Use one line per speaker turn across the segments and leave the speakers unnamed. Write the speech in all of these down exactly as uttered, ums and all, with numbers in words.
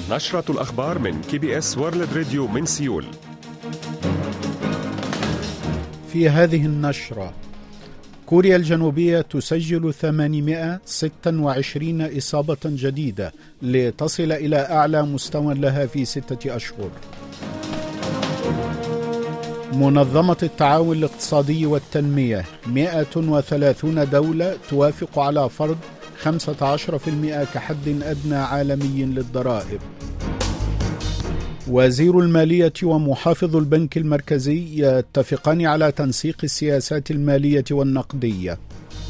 نشرة الأخبار من كي بي إس وورلد راديو من سيول.
في هذه النشرة: كوريا الجنوبية تسجل ثمانمائة وستة وعشرين إصابة جديدة لتصل إلى أعلى مستوى لها في ستة أشهر. منظمة التعاون الاقتصادي والتنمية: مئة وثلاثون دولة توافق على فرض خمسة عشر بالمئة كحد أدنى عالمي للضرائب. وزير المالية ومحافظ البنك المركزي يتفقان على تنسيق السياسات المالية والنقدية.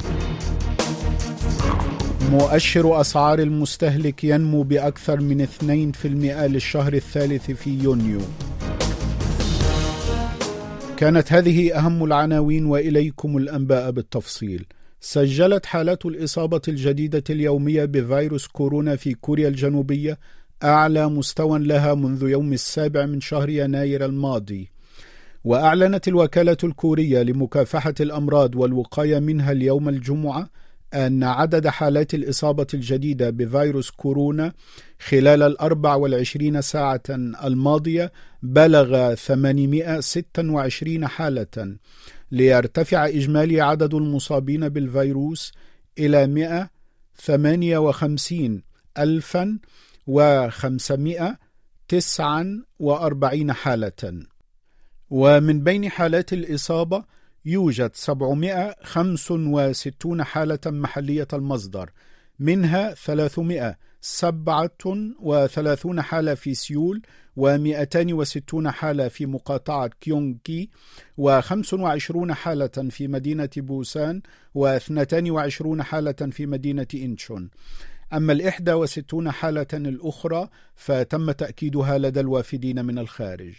مؤشر أسعار المستهلك ينمو بأكثر من اثنين بالمئة للشهر الثالث في يونيو. كانت هذه أهم العناوين، وإليكم الأنباء بالتفصيل. سجلت حالات الإصابة الجديدة اليومية بفيروس كورونا في كوريا الجنوبية أعلى مستوى لها منذ يوم السابع من شهر يناير الماضي. وأعلنت الوكالة الكورية لمكافحة الأمراض والوقاية منها اليوم الجمعة أن عدد حالات الإصابة الجديدة بفيروس كورونا خلال الأربع والعشرين ساعة الماضية بلغ ثمانمائة وستة وعشرين حالة، ليرتفع إجمالي عدد المصابين بالفيروس إلى مئة وثمانية وخمسين ألفا وخمسمائة وتسعة وأربعين حالة. ومن بين حالات الإصابة يوجد سبعمائة وخمسة وستين حالة محلية المصدر، منها ثلاثمائة وسبعة وثلاثين حالة في سيول، ومئتين وستين حالة في مقاطعة كيونغكي، وخمس وعشرين حالة في مدينة بوسان، واثنتين وعشرين حالة في مدينة إنشون. أما الإحدى وستون حالة الأخرى فتم تأكيدها لدى الوافدين من الخارج.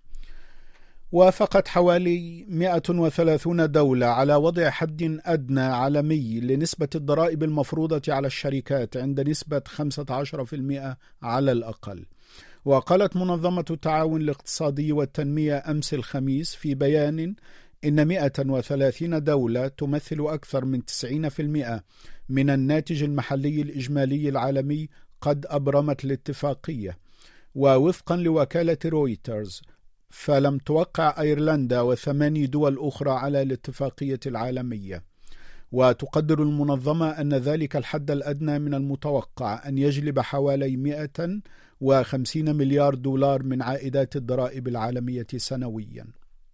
وافقت حوالي مئة وثلاثين دولة على وضع حد أدنى عالمي لنسبة الضرائب المفروضة على الشركات عند نسبة خمسة عشر بالمئة على الأقل. وقالت منظمة التعاون الاقتصادي والتنمية أمس الخميس في بيان إن مئة وثلاثين دولة تمثل أكثر من تسعين بالمئة من الناتج المحلي الإجمالي العالمي قد أبرمت الاتفاقية. ووفقا لوكالة رويترز فلم توقع أيرلندا وثماني دول أخرى على الاتفاقية العالمية. وتقدر المنظمة أن ذلك الحد الأدنى من المتوقع أن يجلب حوالي مئة وخمسين مليار دولار من عائدات الضرائب العالمية سنويا.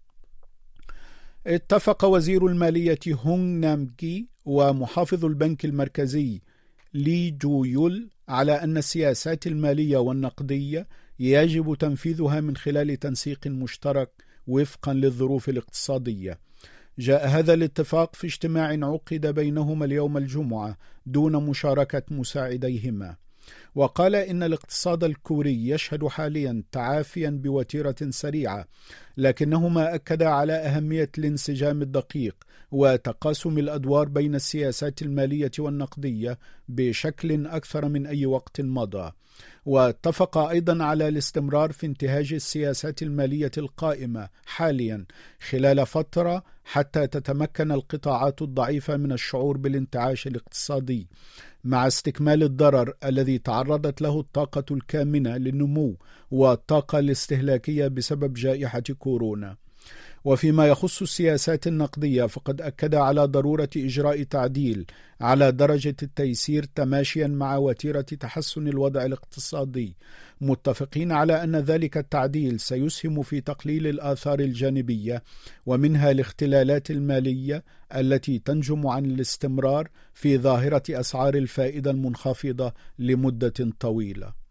اتفق وزير المالية هونغ نامجي ومحافظ البنك المركزي لي جو يول على أن السياسات المالية والنقدية يجب تنفيذها من خلال تنسيق مشترك وفقا للظروف الاقتصادية. جاء هذا الاتفاق في اجتماع عقد بينهما اليوم الجمعة دون مشاركة مساعديهما. وقال إن الاقتصاد الكوري يشهد حاليا تعافيا بوتيرة سريعة، لكنهما أكدا على أهمية الانسجام الدقيق وتقاسم الأدوار بين السياسات المالية والنقدية بشكل أكثر من أي وقت مضى. واتفق أيضا على الاستمرار في انتهاج السياسات المالية القائمة حاليا خلال فترة حتى تتمكن القطاعات الضعيفة من الشعور بالانتعاش الاقتصادي، مع استكمال الضرر الذي تعرضت له الطاقة الكامنة للنمو والطاقة الاستهلاكية بسبب جائحة كورونا. وفيما يخص السياسات النقدية فقد أكد على ضرورة إجراء تعديل على درجة التيسير تماشيا مع وتيرة تحسن الوضع الاقتصادي، متفقين على أن ذلك التعديل سيسهم في تقليل الآثار الجانبية ومنها الاختلالات المالية التي تنجم عن الاستمرار في ظاهرة أسعار الفائدة المنخفضة لمدة طويلة.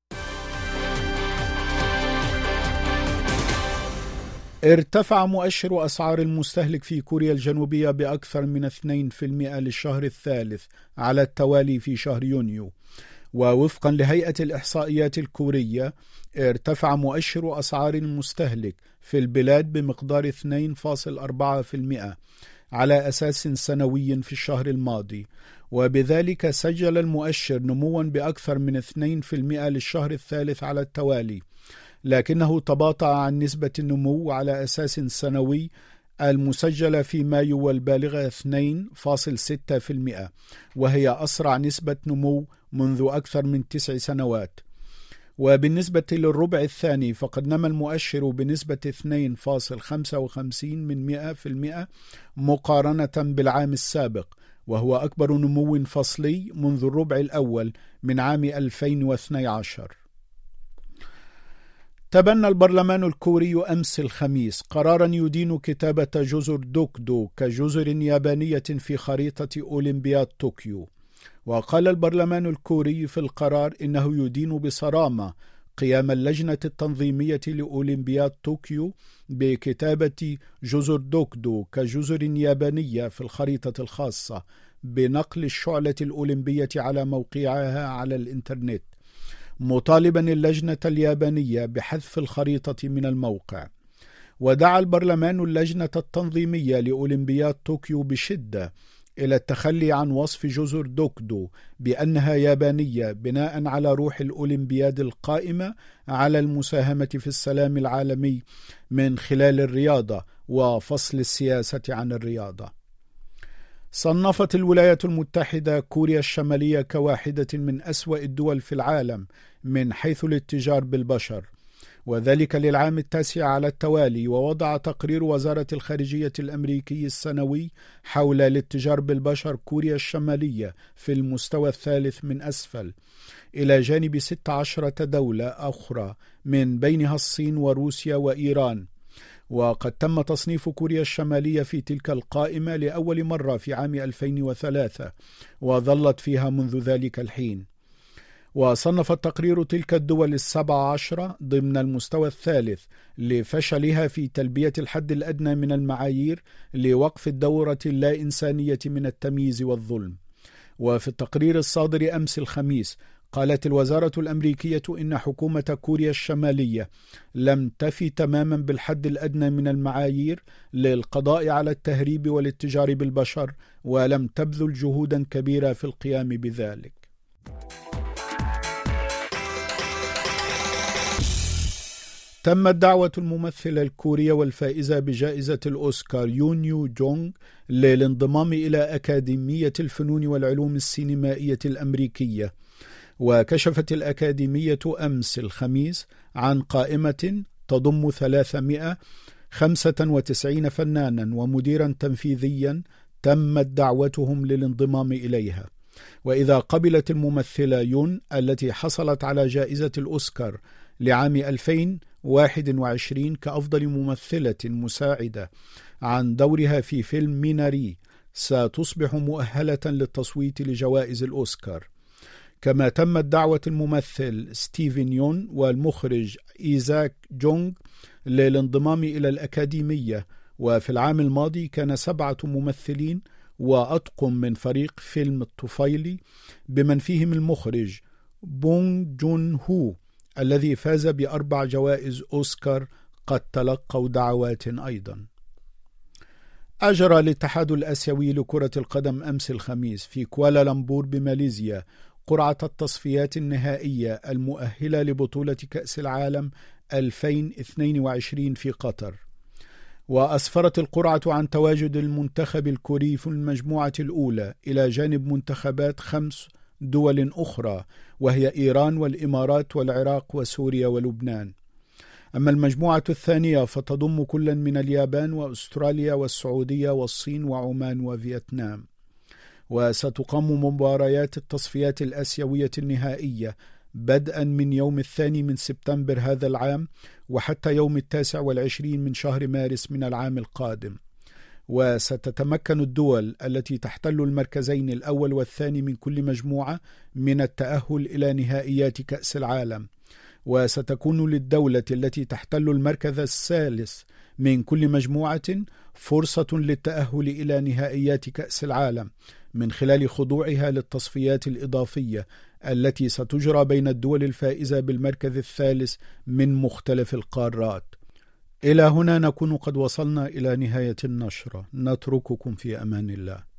ارتفع مؤشر أسعار المستهلك في كوريا الجنوبية بأكثر من اثنين بالمئة للشهر الثالث على التوالي في شهر يونيو. ووفقا لهيئة الإحصائيات الكورية ارتفع مؤشر أسعار المستهلك في البلاد بمقدار اثنين فاصلة أربعة بالمئة على أساس سنوي في الشهر الماضي، وبذلك سجل المؤشر نموا بأكثر من اثنين بالمئة للشهر الثالث على التوالي، لكنه تباطأ عن نسبة النمو على أساس سنوي المسجلة في مايو والبالغة اثنين فاصلة ستة بالمئة، وهي أسرع نسبة نمو منذ أكثر من تسع سنوات. وبالنسبة للربع الثاني فقد نما المؤشر بنسبة اثنين فاصلة خمسة وخمسين من مئة في المئة مقارنة بالعام السابق، وهو أكبر نمو فصلي منذ الربع الأول من عام ألفين واثني عشر. تبنى البرلمان الكوري أمس الخميس قرارا يدين كتابة جزر دوكدو كجزر يابانية في خريطة أولمبياد طوكيو. وقال البرلمان الكوري في القرار إنه يدين بصرامة قيام اللجنة التنظيمية لأولمبياد طوكيو بكتابة جزر دوكدو كجزر يابانية في الخريطة الخاصة بنقل الشعلة الأولمبية على موقعها على الإنترنت، مطالبا اللجنة اليابانية بحذف الخريطة من الموقع. ودعا البرلمان اللجنة التنظيمية لأولمبياد طوكيو بشدة إلى التخلي عن وصف جزر دوكدو بأنها يابانية بناء على روح الأولمبياد القائمة على المساهمة في السلام العالمي من خلال الرياضة وفصل السياسة عن الرياضة. صنفت الولايات المتحدة كوريا الشمالية كواحدة من أسوأ الدول في العالم من حيث الاتجار بالبشر، وذلك للعام التاسع على التوالي. ووضع تقرير وزارة الخارجية الأمريكي السنوي حول الاتجار بالبشر كوريا الشمالية في المستوى الثالث من أسفل، إلى جانب ست عشرة دولة أخرى من بينها الصين وروسيا وإيران. وقد تم تصنيف كوريا الشمالية في تلك القائمة لأول مرة في عام ألفين وثلاثة، وظلت فيها منذ ذلك الحين. وصنف التقرير تلك الدول السبع عشرة ضمن المستوى الثالث لفشلها في تلبية الحد الأدنى من المعايير لوقف الدورة اللا إنسانية من التمييز والظلم. وفي التقرير الصادر أمس الخميس قالت الوزارة الأمريكية إن حكومة كوريا الشمالية لم تفي تماما بالحد الأدنى من المعايير للقضاء على التهريب والاتجار بالبشر، ولم تبذل جهودا كبيرة في القيام بذلك. تمت دعوة الممثلة الكورية والفائزة بجائزة الأوسكار يون يو جونغ للانضمام إلى أكاديمية الفنون والعلوم السينمائية الأمريكية. وكشفت الأكاديمية أمس الخميس عن قائمة تضم ثلاثمائة وخمسة وتسعين فنانا ومديرا تنفيذيا تمت دعوتهم للانضمام إليها. وإذا قبلت الممثلة يون التي حصلت على جائزة الأوسكار لعام ألفين وواحد وعشرين كأفضل ممثلة مساعدة عن دورها في فيلم ميناري، ستصبح مؤهلة للتصويت لجوائز الأوسكار. كما تمت دعوة الممثل ستيفن يون والمخرج إيزاك جونغ للانضمام إلى الأكاديمية. وفي العام الماضي كان سبعة ممثلين وأطقم من فريق فيلم الطفيلي بمن فيهم المخرج بونغ جون هو الذي فاز بأربع جوائز أوسكار قد تلقوا دعوات أيضا. أجرى الاتحاد الآسيوي لكرة القدم أمس الخميس في كوالالمبور بماليزيا قرعة التصفيات النهائية المؤهلة لبطولة كأس العالم ألفين واثنين وعشرين في قطر. وأسفرت القرعة عن تواجد المنتخب الكوري في المجموعة الأولى إلى جانب منتخبات خمس دول أخرى، وهي إيران والإمارات والعراق وسوريا ولبنان. أما المجموعة الثانية فتضم كل من اليابان وأستراليا والسعودية والصين وعمان وفيتنام. وستقام مباريات التصفيات الآسيوية النهائية بدءا من يوم الثاني من سبتمبر هذا العام وحتى يوم التاسع والعشرين من شهر مارس من العام القادم. وستتمكن الدول التي تحتل المركزين الأول والثاني من كل مجموعة من التأهل إلى نهائيات كأس العالم. وستكون للدولة التي تحتل المركز الثالث من كل مجموعة فرصة للتأهل إلى نهائيات كأس العالم من خلال خضوعها للتصفيات الإضافية التي ستجرى بين الدول الفائزة بالمركز الثالث من مختلف القارات. إلى هنا نكون قد وصلنا إلى نهاية النشرة، نترككم في أمان الله.